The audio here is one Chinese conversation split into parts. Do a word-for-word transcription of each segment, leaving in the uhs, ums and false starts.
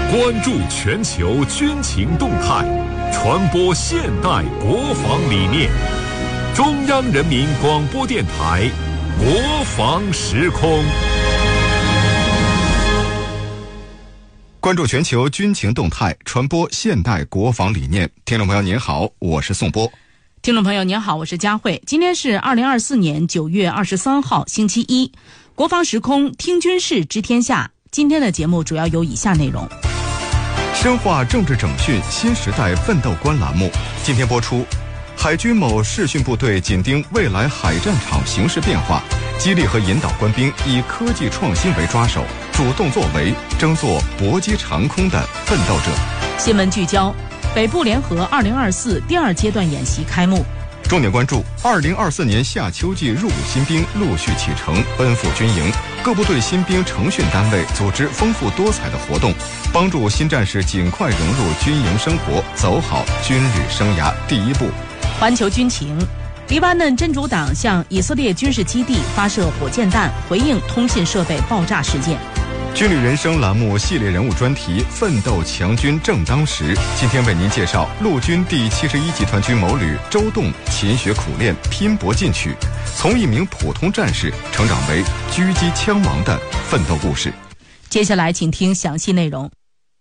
关注全球军情动态，传播现代国防理念。中央人民广播电台国防时空。 关注全球军情动态，传播现代国防理念。听众朋友您好，我是宋波。 听众朋友您好，我是佳慧。今天是二零二四年九月二十三号星期一，国防时空听军事知天下。今天的节目主要有以下内容： 深化政治整训新时代奋斗观栏目今天播出，海军某视训部队紧盯未来海战场形势变化，激励和引导官兵以科技创新为抓手，主动作为，争做搏击长空的奋斗者。 新闻聚焦：北部联合二零二四第二阶段演习开幕。 重点关注二零二四年夏秋季入伍新兵陆续启程奔赴军营，各部队新兵成训单位组织丰富多彩的活动，帮助新战士尽快融入军营生活，走好军旅生涯第一步。 环球军情：黎巴嫩真主党向以色列军事基地发射火箭弹，回应通信设备爆炸事件。 军旅人生栏目系列人物专题奋斗强军正当时，今天为您介绍陆军第七十一集团军某旅周栋勤学苦练，拼搏进取，从一名普通战士成长为狙击枪王的奋斗故事。 接下来请听详细内容。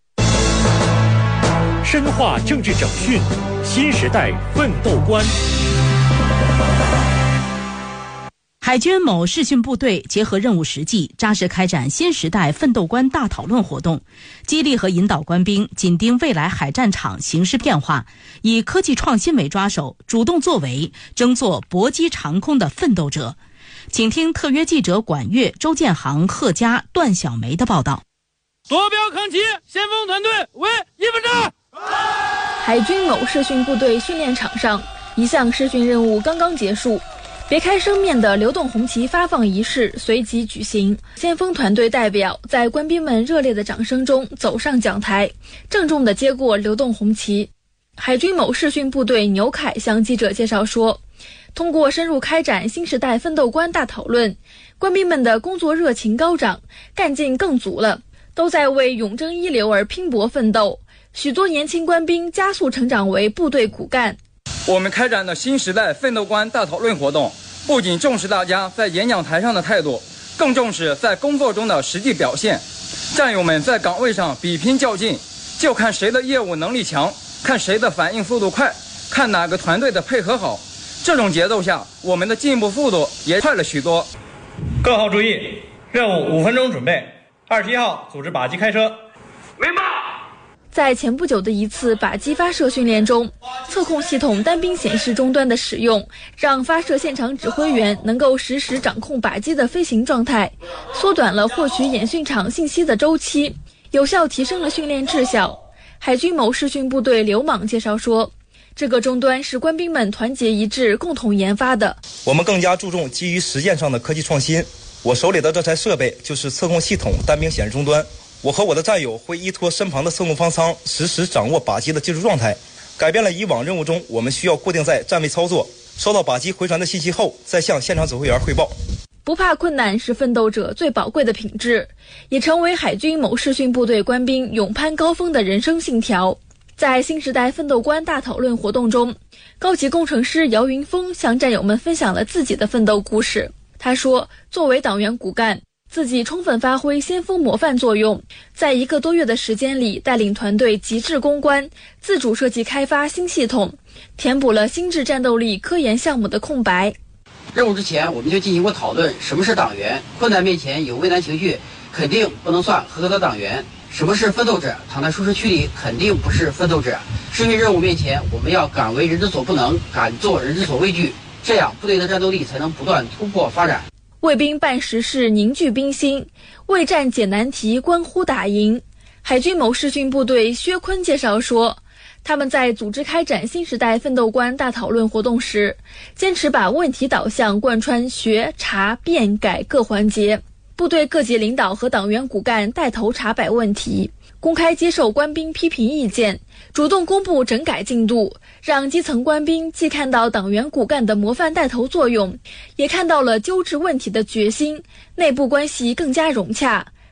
深化政治整训新时代奋斗观。 海军某视训部队结合任务实际，扎实开展新时代奋斗观大讨论活动，激励和引导官兵紧盯未来海战场形势变化，以科技创新为抓手，主动作为，争做搏击长空的奋斗者。请听特约记者管岳、周建航、贺佳、段小梅的报道。 坐标看齐，先锋团队为一分之。 海军某视训部队训练场上，一项视训任务刚刚结束。别开生面的流动红旗发放仪式随即举行，先锋团队代表在官兵们热烈的掌声中走上讲台，郑重地接过流动红旗。海军某视训部队牛凯向记者介绍说，通过深入开展新时代奋斗观大讨论，官兵们的工作热情高涨，干劲更足了，都在为永争一流而拼搏奋斗。许多年轻官兵加速成长为部队骨干。 我们开展的新时代奋斗观大讨论活动，不仅重视大家在演讲台上的态度，更重视在工作中的实际表现。战友们在岗位上比拼较劲，就看谁的业务能力强，看谁的反应速度快，看哪个团队的配合好。这种节奏下，我们的进步速度也快了许多。 各号注意，任务五分钟准备。二十一号组织靶机开车。 明白。 在前不久的一次靶机发射训练中，测控系统单兵显示终端的使用，让发射现场指挥员能够实时掌控靶机的飞行状态，缩短了获取演训场信息的周期，有效提升了训练质效。海军某视训部队刘莽介绍说，这个终端是官兵们团结一致共同研发的。 我们更加注重基于实践上的科技创新，我手里的这台设备就是测控系统单兵显示终端。我和我的战友会依托身旁的测控方舱，实时掌握靶机的技术状态，改变了以往任务中我们需要固定在站位操作，收到靶机回传的信息后，再向现场指挥员汇报。 不怕困难是奋斗者最宝贵的品质，也成为海军某视训部队官兵勇攀高峰的人生信条。在新时代奋斗观大讨论活动中，高级工程师姚云峰向战友们分享了自己的奋斗故事。他说，作为党员骨干，自己充分发挥先锋模范作用，在一个多月的时间里，带领团队极致攻关，自主设计开发新系统，填补了新质战斗力科研项目的空白。 任务之前，我们就进行过讨论，什么是党员？困难面前有畏难情绪，肯定不能算合格的党员。什么是奋斗者？躺在舒适区里，肯定不是奋斗者。视训任务面前，我们要敢为人之所不能，敢做人之所畏惧，这样部队的战斗力才能不断突破发展。 为兵办实事，凝聚兵心；为战解难题，关乎打赢。海军某视训部队薛坤介绍说，他们在组织开展新时代奋斗观大讨论活动时，坚持把问题导向贯穿学、查、变、改各环节。部队各级领导和党员骨干带头查摆问题，公开接受官兵批评意见，主动公布整改进度，让基层官兵既看到党员骨干的模范带头作用，也看到了纠治问题的决心，内部关系更加融洽，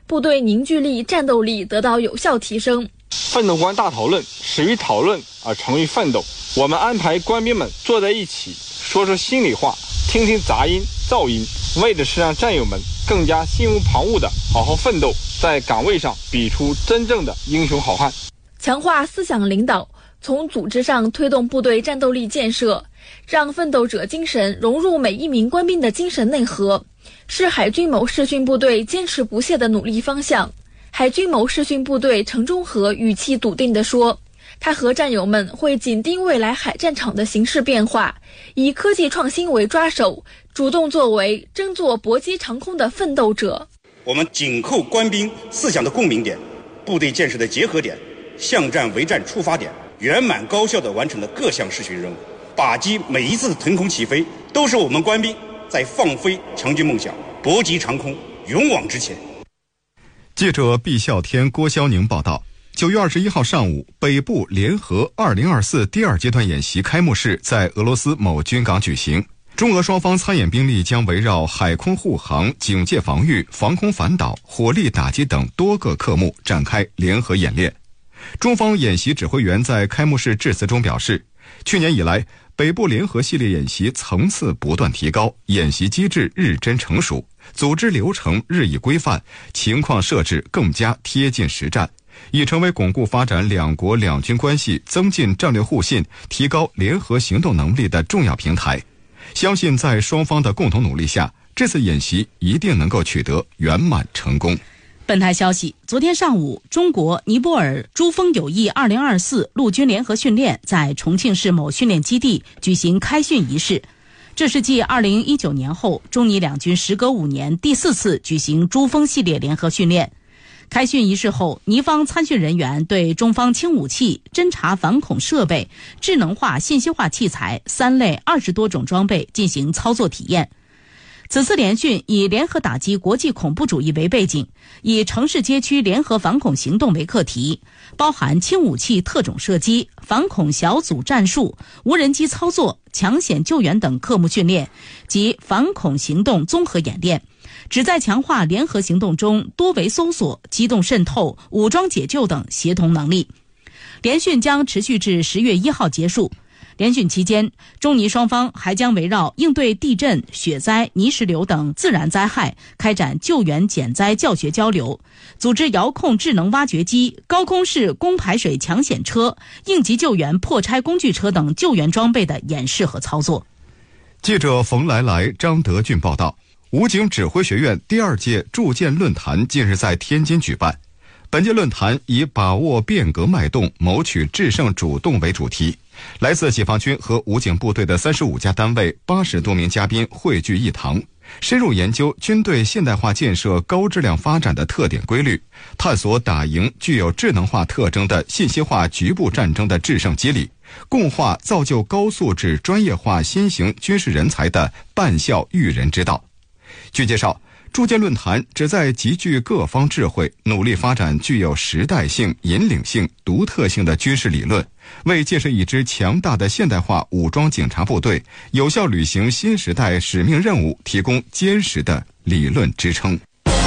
部队凝聚力、战斗力得到有效提升。 奋斗观大讨论始于讨论而成于奋斗。我们安排官兵们坐在一起，说说心里话，听听杂音、噪音，为的是让战友们更加心无旁骛地好好奋斗，在岗位上比出真正的英雄好汉。 强化思想领导，从组织上推动部队战斗力建设，让奋斗者精神融入每一名官兵的精神内核，是海军某视训部队坚持不懈的努力方向。海军某视训部队程中和语气笃定地说，他和战友们会紧盯未来海战场的形势变化，以科技创新为抓手，主动作为，争做搏击长空的奋斗者。 我们紧扣官兵思想的共鸣点，部队建设的结合点，向战为战出发点，圆满高效地完成了各项视训任务。靶机每一次腾空起飞，都是我们官兵在放飞强军梦想，搏击长空，勇往直前。 记者毕孝天、郭霄宁报道。九月二十一号上午，北部联合二零二四第二阶段演习开幕式在俄罗斯某军港举行。中俄双方参演兵力将围绕海空护航、警戒防御、防空反导、火力打击等多个科目展开联合演练。中方演习指挥员在开幕式致辞中表示，去年以来，北部联合系列演习层次不断提高，演习机制日臻成熟，组织流程日益规范，情况设置更加贴近实战，已成为巩固发展两国两军关系、增进战略互信、提高联合行动能力的重要平台。相信在双方的共同努力下，这次演习一定能够取得圆满成功。 本台消息，昨天上午，中国尼泊尔珠峰友谊二零二四陆军联合训练在重庆市某训练基地举行开训仪式。这是继二零一九年后，中尼两军时隔五年第四次举行珠峰系列联合训练。开训仪式后，尼方参训人员对中方轻武器、侦察反恐设备、智能化、信息化器材三类二十多种装备进行操作体验。此次联训以联合打击国际恐怖主义为背景，以城市街区联合反恐行动为课题，包含轻武器特种射击、反恐小组战术、无人机操作、抢险救援等科目训练及反恐行动综合演练，旨在强化联合行动中多维搜索、机动渗透、武装解救等协同能力。联训将持续至十月一号结束。联训期间，中尼双方还将围绕应对地震、雪灾、泥石流等自然灾害开展救援减灾教学交流，组织遥控智能挖掘机、高空式供排水抢险车、应急救援破拆工具车等救援装备的演示和操作。 记者冯来来、张德俊报道。武警指挥学院第二届铸剑论坛近日在天津举办。本届论坛以把握变革脉动，谋取制胜主动为主题。来自解放军和武警部队的三十五家单位、八十多名嘉宾汇聚一堂，深入研究军队现代化建设高质量发展的特点规律，探索打赢具有智能化特征的信息化局部战争的制胜机理，共话造就高素质专业化新型军事人才的办校育人之道。据介绍，铸剑论坛旨在集聚各方智慧，努力发展具有时代性、引领性、独特性的军事理论，为建设一支强大的现代化武装警察部队，有效履行新时代使命任务提供坚实的理论支撑。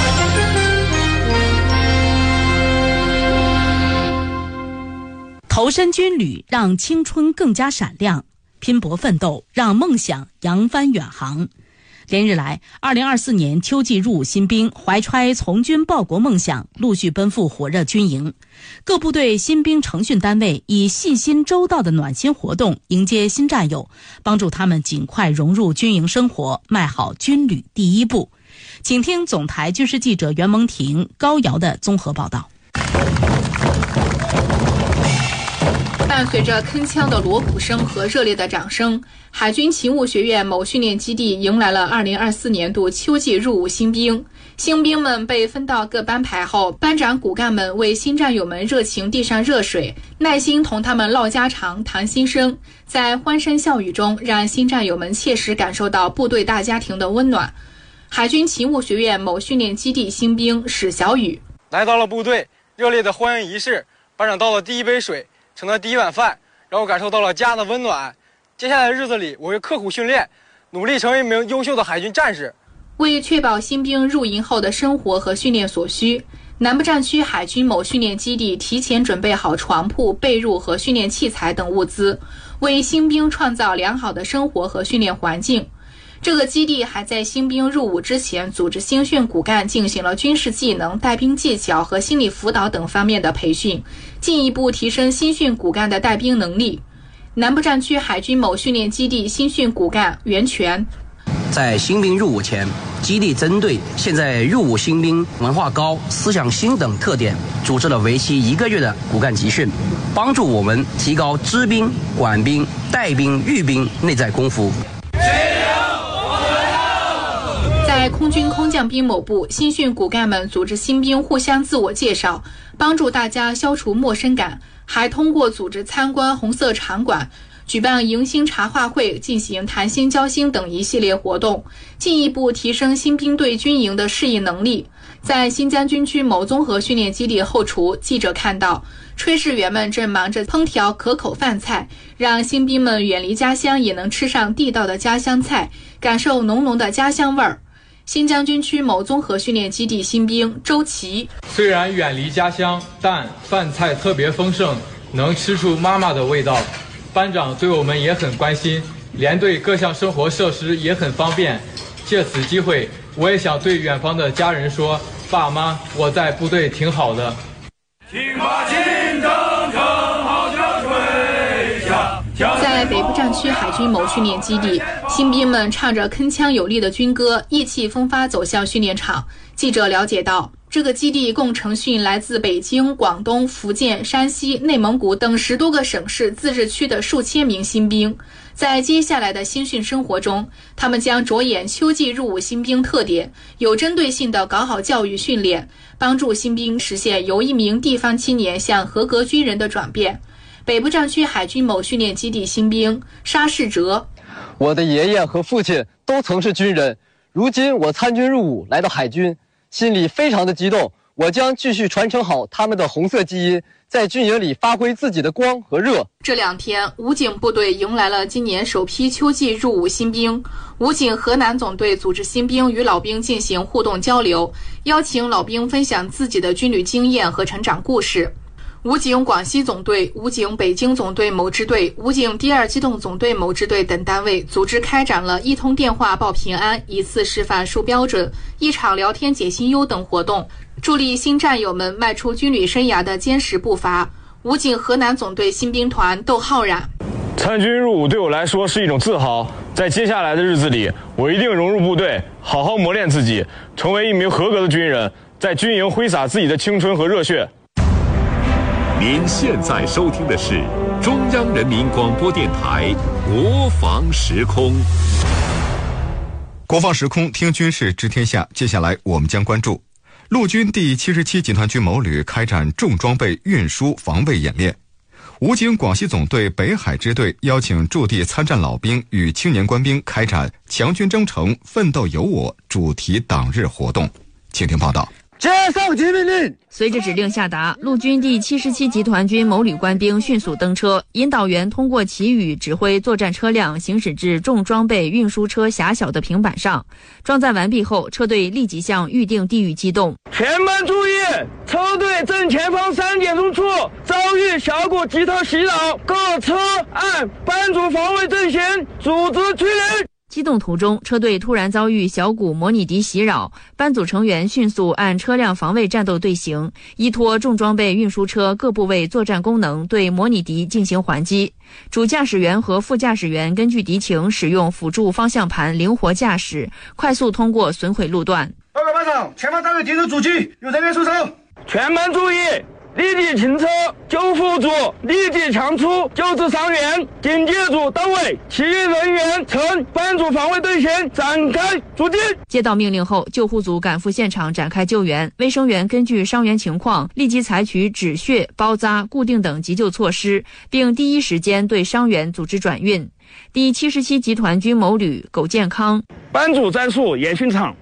投身军旅，让青春更加闪亮；拼搏奋斗，让梦想扬帆远航。连日来，二零二四年秋季入伍新兵怀揣从军报国梦想，陆续奔赴火热军营。各部队新兵成训单位以细心周到的暖心活动迎接新战友，帮助他们尽快融入军营生活，迈好军旅第一步。请听总台军事记者袁蒙婷、高瑶的综合报道。 伴随着铿锵的锣鼓声和热烈的掌声，海军勤务学院某训练基地迎来了二零二四年度秋季入伍新兵。新兵们被分到各班排后，班长骨干们为新战友们热情递上热水，耐心同他们唠家常、谈心声，在欢声笑语中，让新战友们切实感受到部队大家庭的温暖。海军勤务学院某训练基地新兵史小雨来到了部队，热烈的欢迎仪式，班长倒了第一杯水，盛了第一碗饭，让我感受到了家的温暖。接下来的日子里，我会刻苦训练，努力成为一名优秀的海军战士。 为确保新兵入营后的生活和训练所需，南部战区海军某训练基地提前准备好床铺、被褥和训练器材等物资，为新兵创造良好的生活和训练环境。这个基地还在新兵入伍之前，组织新训骨干进行了军事技能、带兵技巧和心理辅导等方面的培训，进一步提升新训骨干的带兵能力。南部战区海军某训练基地新训骨干袁全， 在新兵入伍前，基地针对现在入伍新兵文化高、思想新等特点，组织了为期一个月的骨干集训，帮助我们提高知兵、管兵、带兵、育兵内在功夫。 在空军空降兵某部，新训骨干们组织新兵互相自我介绍，帮助大家消除陌生感，还通过组织参观红色场馆、举办迎新茶话会、进行谈心交心等一系列活动，进一步提升新兵对军营的适应能力。在新疆军区某综合训练基地后厨，记者看到炊事员们正忙着烹调可口饭菜，让新兵们远离家乡也能吃上地道的家乡菜，感受浓浓的家乡味儿。新疆军区某综合训练基地新兵周琦， 虽然远离家乡，但饭菜特别丰盛，能吃出妈妈的味道。班长对我们也很关心，连队各项生活设施也很方便。借此机会，我也想对远方的家人说，爸妈，我在部队挺好的。 请把金铮铿号角吹响。 在北部战区海军某训练基地，新兵们唱着铿锵有力的军歌，意气风发走向训练场。记者了解到，这个基地共承训来自北京、广东、福建、山西、内蒙古等十多个省市自治区的数千名新兵。在接下来的新训生活中，他们将着眼秋季入伍新兵特点，有针对性地搞好教育训练，帮助新兵实现由一名地方青年向合格军人的转变。北部战区海军某训练基地新兵沙世哲， 我的爷爷和父亲都曾是军人，如今我参军入伍来到海军，心里非常的激动。我将继续传承好他们的红色基因，在军营里发挥自己的光和热。 这两天，武警部队迎来了今年首批秋季入伍新兵。武警河南总队组织新兵与老兵进行互动交流，邀请老兵分享自己的军旅经验和成长故事。武警广西总队、武警北京总队某支队、武警第二机动总队某支队等单位组织开展了一通电话报平安、一次示范树标准、一场聊天解心忧等活动，助力新战友们迈出军旅生涯的坚实步伐。武警河南总队新兵团窦浩然， 参军入伍对我来说是一种自豪，在接下来的日子里，我一定融入部队，好好磨练自己，成为一名合格的军人，在军营挥洒自己的青春和热血。 您现在收听的是中央人民广播电台国防时空。 国防时空听军事知天下，接下来我们将关注陆军第七十七集团军某旅开展重装备运输防卫演练。武警广西总队北海支队邀请驻地参战老兵与青年官兵开展强军征程奋斗有我主题党日活动。请听报道。 接上级命令。 随着指令下达，陆军第七十七集团军某旅官兵迅速登车，引导员通过旗语指挥作战车辆行驶至重装备运输车狭小的平板上。装载完毕后，车队立即向预定地域机动。 全班注意，车队正前方三点钟处遭遇小股集团袭扰，各车按班组防卫阵型组织驱离。 机动途中，车队突然遭遇小股模拟敌袭扰，班组成员迅速按车辆防卫战斗队形，依托重装备运输车各部位作战功能，对模拟敌进行还击。主驾驶员和副驾驶员根据敌情，使用辅助方向盘灵活驾驶，快速通过损毁路段。 报告班长，前方单位敌人阻击，有人员受伤。全班注意，立即停车，救护组立即强出，救治伤员。警戒组到位，其余人员呈班组防卫队形展开阻击。 接到命令后，救护组赶赴现场展开救援。卫生员根据伤员情况，立即采取止血、包扎、固定等急救措施，并第一时间对伤员组织转运。第七十七集团军某旅苟建康， 班组战术演训场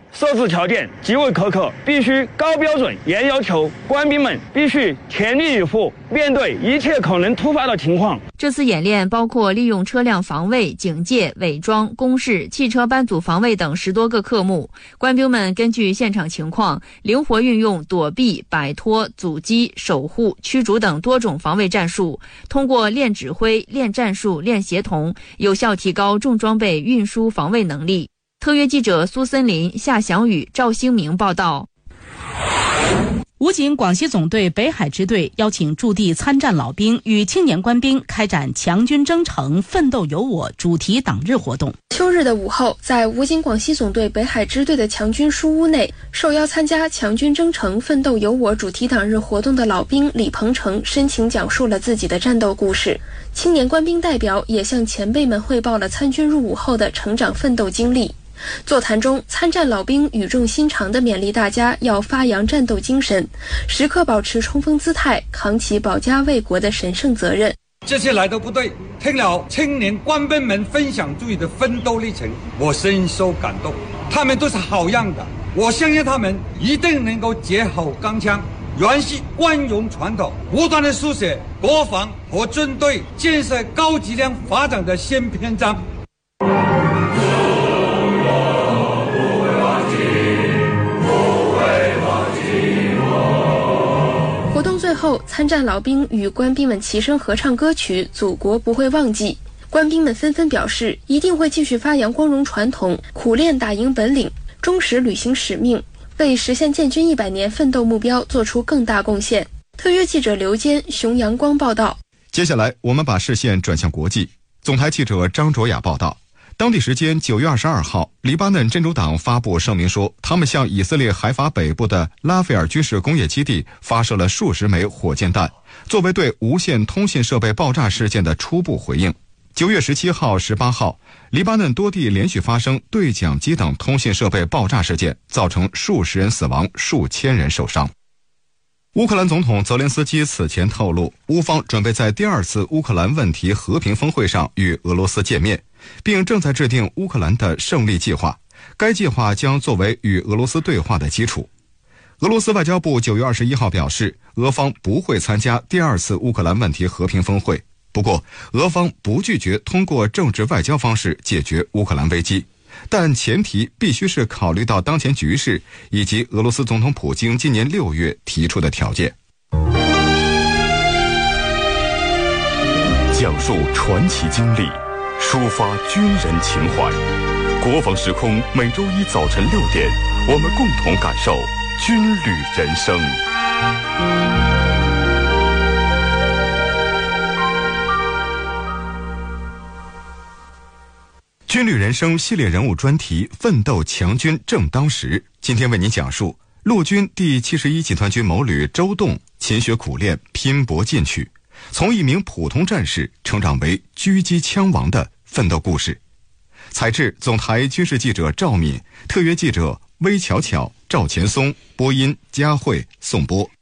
设置条件极为苛刻，必须高标准、严要求，官兵们必须全力以赴面对一切可能突发的情况。 这次演练包括利用车辆防卫、警戒、伪装、攻势、汽车班组防卫等十多个科目。官兵们根据现场情况，灵活运用躲避、摆脱、阻击、守护、驱逐等多种防卫战术，通过练指挥、练战术、练协同，有效提高重装备运输防卫能力。特约记者苏森林、夏祥宇、赵兴明报道。 武警广西总队北海支队邀请驻地参战老兵与青年官兵开展强军征程奋斗有我主题党日活动。 秋日的午后，在武警广西总队北海支队的强军书屋内，受邀参加强军征程奋斗有我主题党日活动的老兵李鹏程深情讲述了自己的战斗故事。青年官兵代表也向前辈们汇报了参军入伍后的成长奋斗经历。座谈中，参战老兵语重心长地勉励大家要发扬战斗精神，时刻保持冲锋姿态，扛起保家卫国的神圣责任。 这次来到部队，听了青年官兵们分享自己的奋斗历程，我深受感动。他们都是好样的，我相信他们一定能够结好钢枪，延续光荣传统，不断地书写国防和军队建设高质量发展的新篇章。 活动最后，参战老兵与官兵们齐声合唱歌曲《祖国不会忘记》。官兵们纷纷表示，一定会继续发扬光荣传统，苦练打赢本领，忠实履行使命，为实现建军一百年奋斗目标做出更大贡献。特约记者刘坚、熊阳光报道。 接下来，我们把视线转向国际。总台记者张卓雅报道。当地时间九月二十二号，黎巴嫩真主党发布声明说，他们向以色列海法北部的拉斐尔军事工业基地发射了数十枚火箭弹，作为对无线通信设备爆炸事件的初步回应。九月十七号、十八号，黎巴嫩多地连续发生对讲机等通信设备爆炸事件，造成数十人死亡、数千人受伤。乌克兰总统泽连斯基此前透露，乌方准备在第二次乌克兰问题和平峰会上与俄罗斯见面，并正在制定乌克兰的胜利计划。该计划将作为与俄罗斯对话的基础。俄罗斯外交部九月二十一号表示，俄方不会参加第二次乌克兰问题和平峰会，不过俄方不拒绝通过政治外交方式解决乌克兰危机，但前提必须是考虑到当前局势以及俄罗斯总统普京今年六月提出的条件。 讲述传奇经历，抒发军人情怀。国防时空每周一早晨六点，我们共同感受军旅人生。 军旅人生系列人物专题奋斗强军正当时，今天为您讲述陆军第七十一集团军某旅周栋勤学苦练、拼搏进取，从一名普通战士成长为狙击枪王的奋斗故事。采制总台军事记者赵敏，特约记者微巧巧、赵前松，播音佳慧、宋波。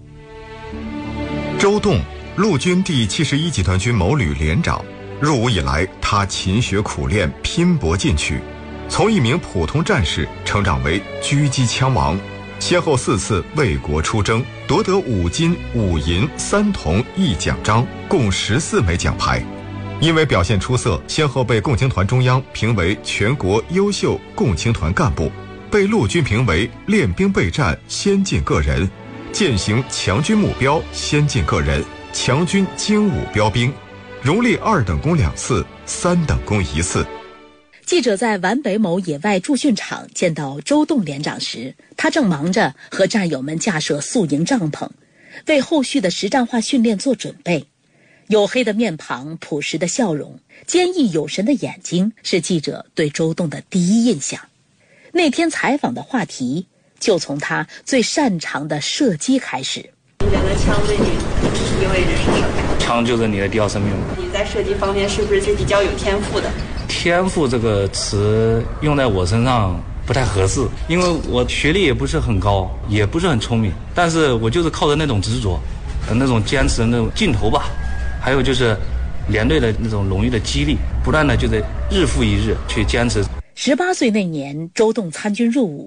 周栋，陆军第七十一集团军某旅连长。入伍以来，他勤学苦练，拼搏进取，从一名普通战士成长为狙击枪王，先后四次为国出征，夺得五金、五银、三铜一奖章，共十四枚奖牌。因为表现出色，先后被共青团中央评为全国优秀共青团干部，被陆军评为练兵备战先进个人，践行强军目标先进个人，强军精武标兵。荣立二等功两次，三等功一次。 记者在皖北某野外驻训场见到周栋连长时，他正忙着和战友们架设宿营帐篷，为后续的实战化训练做准备。黝黑的面庞，朴实的笑容，坚毅有神的眼睛，是记者对周栋的第一印象。那天采访的话题就从他最擅长的射击开始。 你觉得枪对你意味着是什么？ 枪就是你的第二生命。 你在射击方面是不是是比较有天赋的？ 天赋这个词用在我身上不太合适，因为我学历也不是很高，也不是很聪明，但是我就是靠着那种执着，那种坚持的那种劲头吧，还有就是连队的那种荣誉的激励，不断的就在日复一日去坚持。 十八岁那年，周栋参军入伍，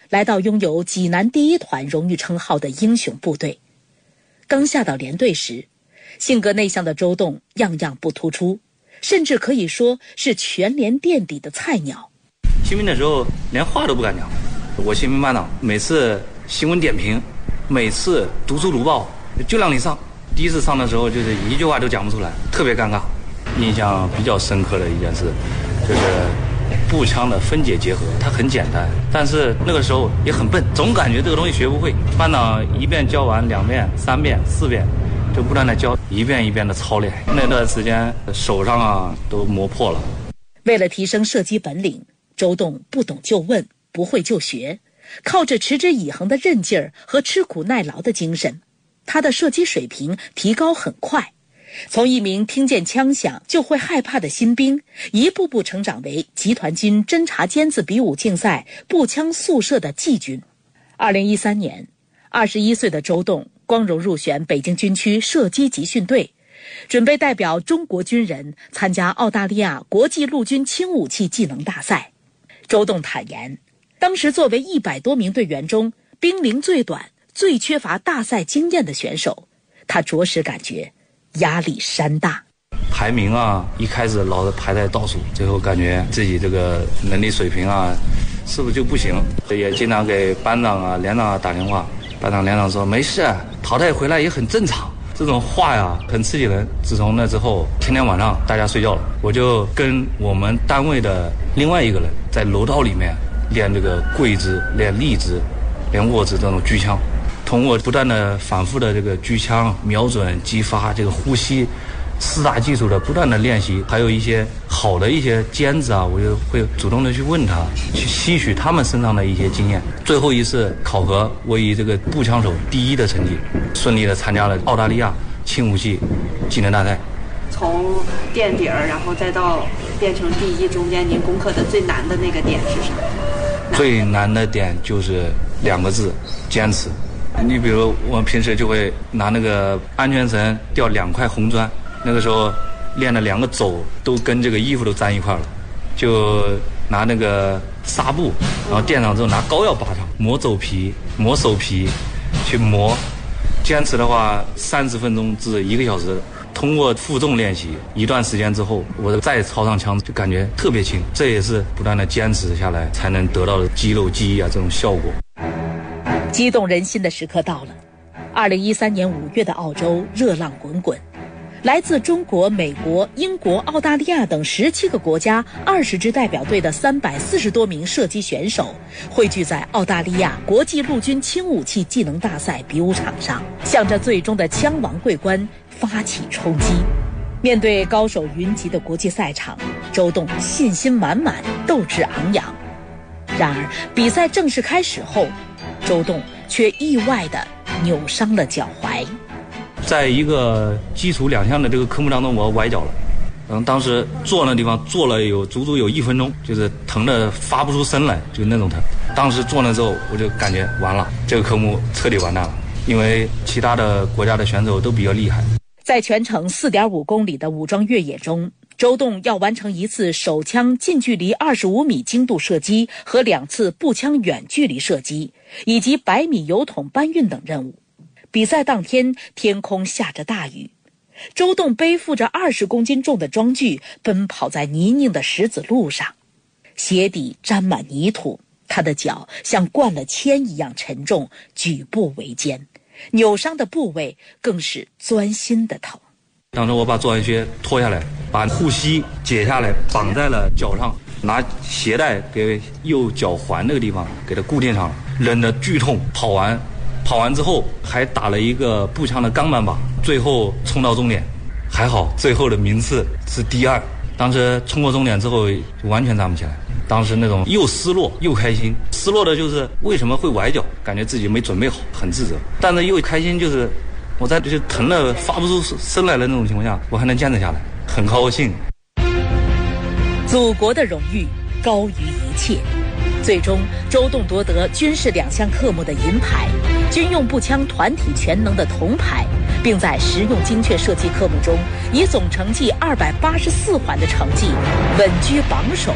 来到拥有济南第一团荣誉称号的英雄部队。刚下到连队时，性格内向的周栋样样不突出，甚至可以说是全连垫底的菜鸟。 新兵的时候连话都不敢讲，我新兵班长每次新闻点评，每次读书读报就让你上，第一次上的时候就是一句话都讲不出来，特别尴尬。印象比较深刻的一件事就是步枪的分解结合，它很简单，但是那个时候也很笨，总感觉这个东西学不会。班长一遍教完，两遍、三遍、四遍，就不断的教，一遍一遍的操练。那段时间手上啊都磨破了。 为了提升射击本领，周栋不懂就问，不会就学，靠着持之以恒的韧劲儿和吃苦耐劳的精神，他的射击水平提高很快。从一名听见枪响就会害怕的新兵，一步步成长为集团军侦察尖子比武竞赛步枪速射的季军。二零一三年，二十一岁的周栋光荣入选北京军区射击集训队，准备代表中国军人参加澳大利亚国际陆军轻武器技能大赛。周栋坦言，当时作为一百多名队员中兵龄最短、最缺乏大赛经验的选手，他着实感觉压力山大。 排名啊，一开始老是排在倒数，最后感觉自己这个能力水平啊，是不是就不行？也经常给班长啊、连长啊打电话，班长、连长说没事，淘汰回来也很正常。这种话呀，很刺激人。自从那之后，天天晚上大家睡觉了，我就跟我们单位的另外一个人在楼道里面练这个跪姿、练立姿、练卧姿这种狙枪。通过不断的反复的这个狙枪瞄准、击发，这个呼吸四大技术的不断的练习，还有一些好的一些尖子啊，我就会主动的去问他，去吸取他们身上的一些经验。最后一次考核，我以这个步枪手第一的成绩，顺利的参加了澳大利亚轻武器技能大赛。 从垫底儿，然后再到变成第一，中间您攻克的最难的那个点是什么？ 最难的点就是两个字：坚持。你比如我平时就会拿那个安全绳吊两块红砖，那个时候练的两个肘都跟这个衣服都粘一块了，就拿那个纱布，然后垫上之后拿膏药拔上，磨肘皮、磨手皮，去磨。坚持的话，三十分钟至一个小时。通过负重练习一段时间之后，我再操上枪就感觉特别轻。这也是不断的坚持下来才能得到的肌肉记忆啊这种效果。 激动人心的时刻到了。二零一三年五月的澳洲热浪滚滚，来自中国、美国、英国、澳大利亚等十七个国家二十支代表队的三百四十多名射击选手汇聚在澳大利亚国际陆军轻武器技能大赛比武场上，向着最终的枪王桂冠发起冲击。面对高手云集的国际赛场，周栋信心满满，斗志昂扬。然而比赛正式开始后，周栋却意外地扭伤了脚踝。 在一个基础两项的这个科目当中，我崴脚了。嗯，当时坐那地方坐了有足足有一分钟，就是疼得发不出声来，就那种疼。当时坐那之后，我就感觉完了，这个科目彻底完蛋了，因为其他的国家的选手都比较厉害。 在全程 四点五公里的武装越野中，周栋要完成一次手枪近距离二十五米精度射击和两次步枪远距离射击，以及百米油桶搬运等任务。比赛当天，天空下着大雨，周栋背负着二十公斤重的装具，奔跑在泥泞的石子路上，鞋底沾满泥土，他的脚像灌了铅一样沉重，举步维艰，扭伤的部位更是钻心的疼。 当时我把作案靴脱下来，把护膝解下来绑在了脚上，拿鞋带给右脚环那个地方给它固定上了，忍着剧痛跑完。跑完之后还打了一个步枪的钢板靶，最后冲到终点，还好最后的名次是第二。当时冲过终点之后完全站不起来，当时那种又失落又开心。失落的就是为什么会崴脚，感觉自己没准备好，很自责，但是又开心，就是我在就疼得发不出声来的那种情况下，我还能坚持下来，很高兴。 祖国的荣誉高于一切。最终，周栋夺得军事两项科目的银牌，军用步枪团体全能的铜牌，并在实用精确射击科目中以总成绩二百八十四环的成绩稳居榜首，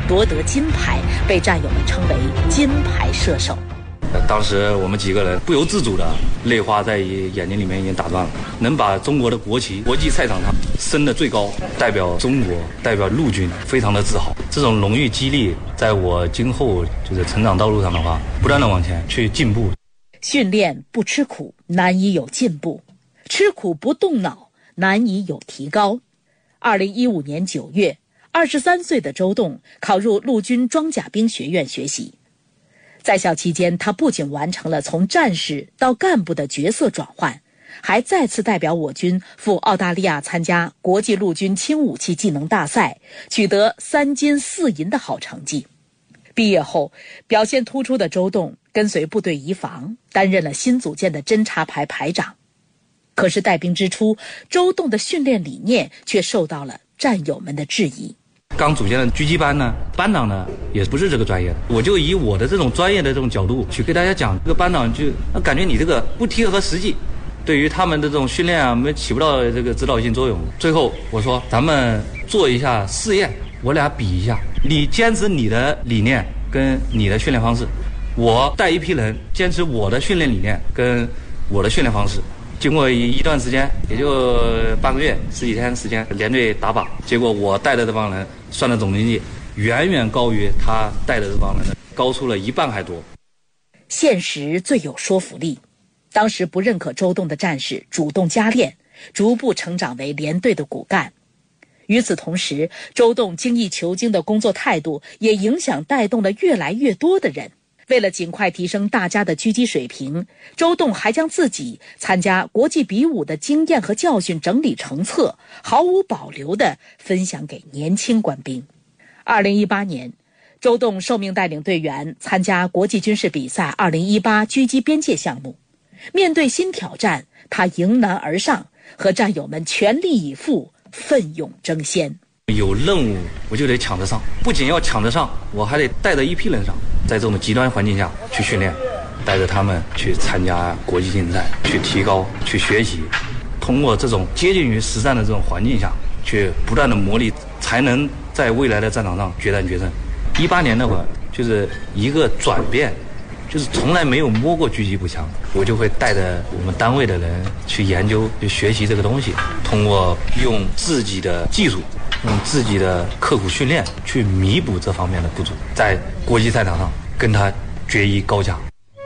夺得金牌，被战友们称为金牌射手。 当时我们几个人不由自主的泪花在眼睛里面已经打转了。能把中国的国旗国际赛场上升得最高，代表中国，代表陆军，非常的自豪。这种荣誉激励，在我今后就是成长道路上的话，不断的往前去进步。 训练不吃苦，难以有进步；吃苦不动脑，难以有提高。二零一五年九月，二十三岁的周栋考入陆军装甲兵学院学习。在校期间，他不仅完成了从战士到干部的角色转换，还再次代表我军赴澳大利亚参加国际陆军轻武器技能大赛，取得三金四银的好成绩。毕业后，表现突出的周栋跟随部队移防，担任了新组建的侦察排排长。可是带兵之初，周栋的训练理念却受到了战友们的质疑。 刚组建的狙击班呢，班长呢也不是这个专业的，我就以我的这种专业的这种角度去给大家讲，这个班长就感觉你这个不贴合实际，对于他们的这种训练啊，没起不到这个指导性作用。最后我说咱们做一下试验，我俩比一下，你坚持你的理念跟你的训练方式，我带一批人坚持我的训练理念跟我的训练方式。经过一一段时间，也就半个月十几天时间，连队打靶，结果我带的这帮人算的总成绩远远高于他带的这帮人，高出了一半还多。 现实最有说服力，当时不认可周栋的战士主动加练，逐步成长为连队的骨干。与此同时，周栋精益求精的工作态度也影响带动了越来越多的人。为了尽快提升大家的狙击水平，周栋还将自己参加国际比武的经验和教训整理成册，毫无保留地分享给年轻官兵。二零一八年，周栋受命带领队员参加国际军事比赛二零一八狙击边界项目。面对新挑战，他迎难而上，和战友们全力以赴，奋勇争先。 有任务我就得抢得上，不仅要抢得上，我还得带着一批人上，在这种极端环境下去训练，带着他们去参加国际竞赛，去提高，去学习，通过这种接近于实战的这种环境下去不断的磨砺，才能在未来的战场上决战决胜。一八年那会儿就是一个转变，就是从来没有摸过狙击步枪，我就会带着我们单位的人去研究去学习这个东西，通过用自己的技术，用自己的刻苦训练去弥补这方面的不足，在国际赛场上跟他决一高下。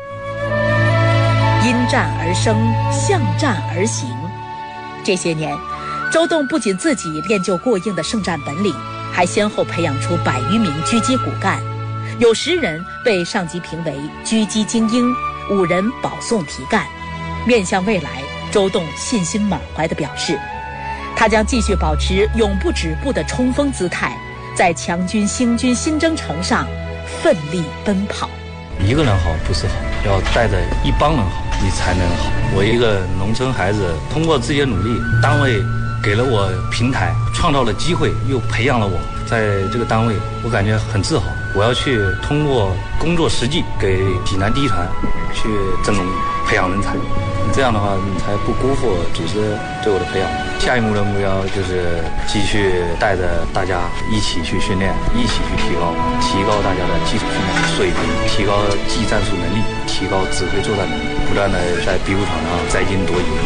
因战而生，向战而行。这些年，周栋不仅自己练就过硬的胜战本领，还先后培养出百余名狙击骨干，有十人被上级评为狙击精英，五人保送提干。面向未来，周栋信心满怀地表示，他将继续保持永不止步的冲锋姿态，在强军兴军新征程上奋力奔跑。 一个人好不是好，要带着一帮人好，你才能好。我一个农村孩子，通过自己的努力，单位给了我平台，创造了机会，又培养了我，在这个单位我感觉很自豪。我要去通过工作实际给济南第一团去增容培养人才，这样的话你才不辜负组织对我的培养。下一步的目标就是继续带着大家一起去训练，一起去提高提高大家的基础训练水平，提高技战术能力，提高指挥作战能力，不断的在比武场上摘金夺银。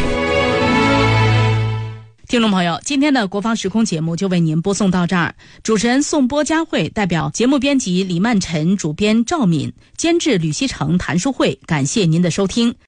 听众朋友，今天的国防时空节目就为您播送到这儿。主持人宋波佳慧代表节目编辑李曼晨、主编赵敏、监制吕希成、谭淑慧，感谢您的收听。